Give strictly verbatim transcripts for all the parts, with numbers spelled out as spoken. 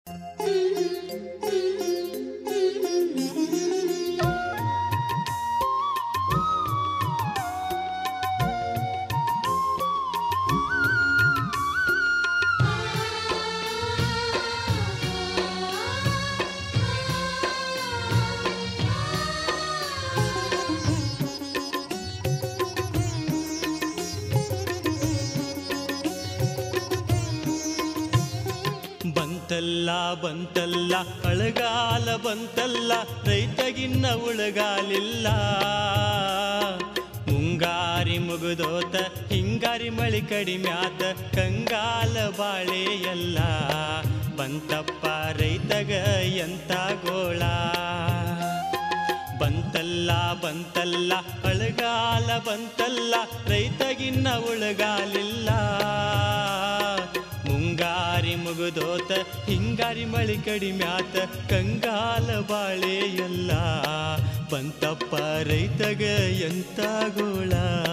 ಬಂತಲ್ಲ ಬಂತಲ್ಲ ಅಳಗಾಲ ಬಂತಲ್ಲ ರೈತಗಿನ್ನ ಉಳಗಾಲಿಲ್ಲ. ಮುಂಗಾರಿ ಮುಗಿದೋತ ಹಿಂಗಾರಿ ಮಳಿ ಕಡಿಮ್ಯಾತ ಕಂಗಾಲ ಬಾಳೆ ಎಲ್ಲ. ಬಂತಪ್ಪ ರೈತಗ ಎಂತ ಗೋಳ. ಬಂತಲ್ಲ ಬಂತಲ್ಲ ಅಳಗಾಲ ಬಂತಲ್ಲ ರೈತಗಿನ್ನ ಉಳಗಾಲಿಲ್ಲ. ಮುಂಗಾರಿ ಮುಗಿದೋತ ಹಿಂಗಾರಿ ಮಳಿ ಕಡಿಮ್ಯಾತ ಕಂಗಾಲ ಬಾಳೆ ಎಲ್ಲ. ಬಂತಪ್ಪ ರೈತಗ ಎಂತ ಗೋಳ.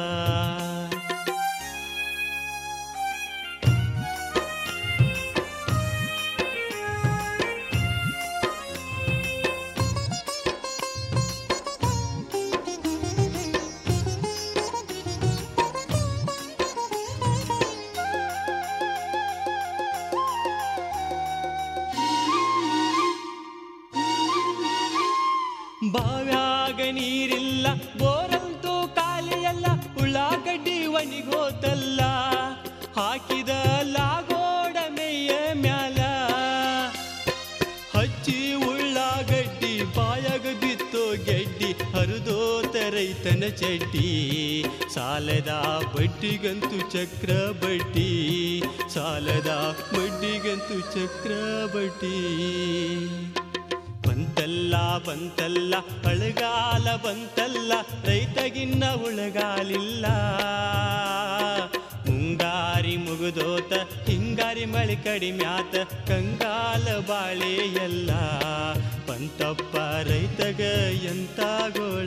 ಬಾವ್ಯಾಗ ನೀರಿಲ್ಲ ಬೋರಂತೂ ಖಾಲಿಯಲ್ಲ. ಉಳ್ಳಾಗಡ್ಡಿ ಒಣಿಗೋತಲ್ಲ ಹಾಕಿದ ಲಾಗೋಡ ಮೇಯ ಮ್ಯಾಲ. ಹಚ್ಚಿ ಉಳ್ಳಾಗಡ್ಡಿ ಬಾಯಾಗ ಬಿತ್ತೋ ಗೆಡ್ಡಿ ಹರಿದೋತ ರೈತನ ಚಡ್ಡಿ. ಸಾಲದ ಬಡ್ಡಿಗಂತೂ ಚಕ್ರ ಬಡ್ಡಿ, ಸಾಲದ ಬಡ್ಡಿಗಂತೂ ಚಕ್ರ ಬಡ್ಡಿ. ಬಂತಲ್ಲ ಬಂತಲ್ಲ ಅಳಗಾಲ ಬಂತಲ್ಲ ರೈತಗಿನ್ನ ಉಳಗಾಲಿಲ್ಲ. ಮುಂಗಾರಿ ಮುಗಿದೋತ ಹಿಂಗಾರಿ ಮಳಿ ಕಡಿಮ್ಯಾತ ಕಂಗಾಲ ಬಾಳೆ ಎಲ್ಲ. ಬಂತಪ್ಪ ರೈತಗ ಎಂತ ಗೋಳ.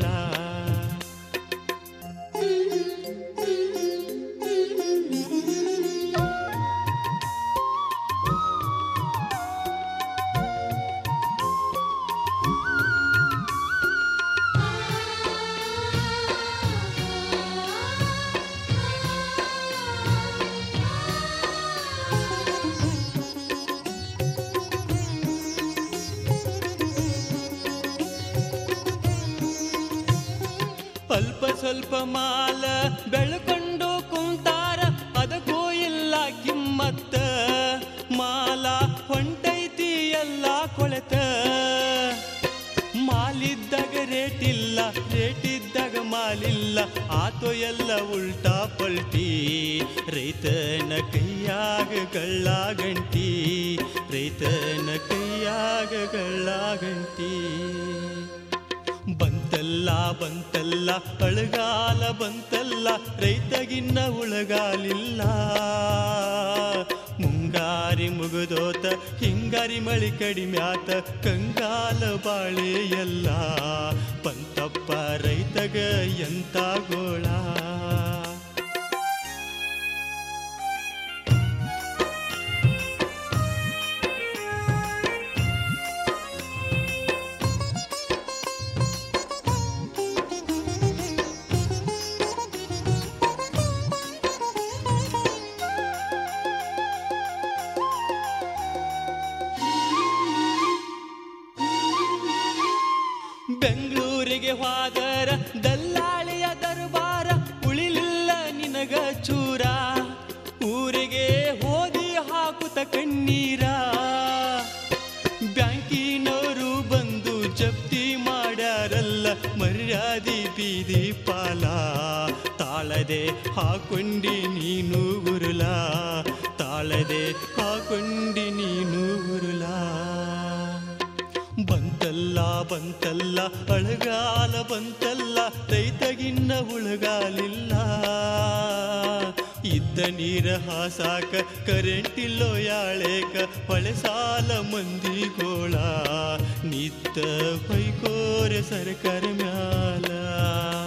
ಅಲ್ಪ ಸ್ವಲ್ಪ ಮಾಲ ಬೆಳ್ಕೊಂಡು ಕುಂತಾರ ಅದಕ್ಕೂ ಇಲ್ಲ ಕಿಮ್ಮತ್ತ. ಮಾಲ ಹೊಂಟೈತಿ ಎಲ್ಲ ಕೊಳೆತ. ಮಾಲಿದ್ದಾಗ ರೇಟಿಲ್ಲ ರೇಟಿದ್ದಾಗ ಮಾಲಿಲ್ಲ ಆತೋ ಎಲ್ಲ ಉಲ್ಟಾ ಪಲ್ಟಿ. ರೈತನ ಕೈಯಾಗ ಗಳ್ಳಾಗಂಟಿ, ರೈತನ ಕೈಯಾಗ ಗಳ್ಳಾಗಂಟಿ. ಬಂತಲ್ಲ ಬಂತಲ್ಲ ಅಳಗಾಲ ಬಂತಲ್ಲ ರೈತಗಿನ್ನ ಉಳಗಾಲಿಲ್ಲ. ಮುಂಗಾರಿ ಮುಗಿದೋತ ಹಿಂಗಾರಿ ಮಳಿ ಕಡಿಮ್ಯಾತ ಕಂಗಾಲ ಬಾಳೆ ಎಲ್ಲ. ಬಂತಪ್ಪ ರೈತಗ ಎಂತ ಗೋಳ. ಬೆಂಗಳೂರಿಗೆ ಹೋದರ ದಲ್ಲಾಳಿಯ ದರ್ಬಾರ ಉಳಿಲಿಲ್ಲ ನಿನಗ ಚೂರ. ಊರಿಗೆ ಹೋದಿ ಹಾಕುತ್ತ ಕಣ್ಣೀರ. ಬ್ಯಾಂಕಿನವರು ಬಂದು ಜಪ್ತಿ ಮಾಡ್ಯಾರಲ್ಲ ಮರ್ಯಾದಿ ಬೀದಿ ಪಾಲ. ತಾಳದೆ ಹಾಕೊಂಡಿ ನೀನು ಉರುಳ, ತಾಳದೆ ಹಾಕೊಂಡಿ ನೀನು ಉರುಳ. ಬಂತಲ್ಲ ಬಂತಲ್ಲ ಅಳಗಾಲ ಬಂತಲ್ಲ ರೈತಗಿನ್ನ ಉಳಗಾಲಿಲ್ಲ. ಇದ್ದ ನೀರ ಹಾಸಾಕ ಕರೆಂಟ್ ಇಲ್ಲೋ ಯಾಳೇಕ ಹೊಳೆ ಸಾಲ ಮಂದಿ ಗೋಳ. ನಿತ್ತ ಹೊಯ್ಕೋರೆ ಸರ್ಕಾರ ಮ್ಯಾಲ.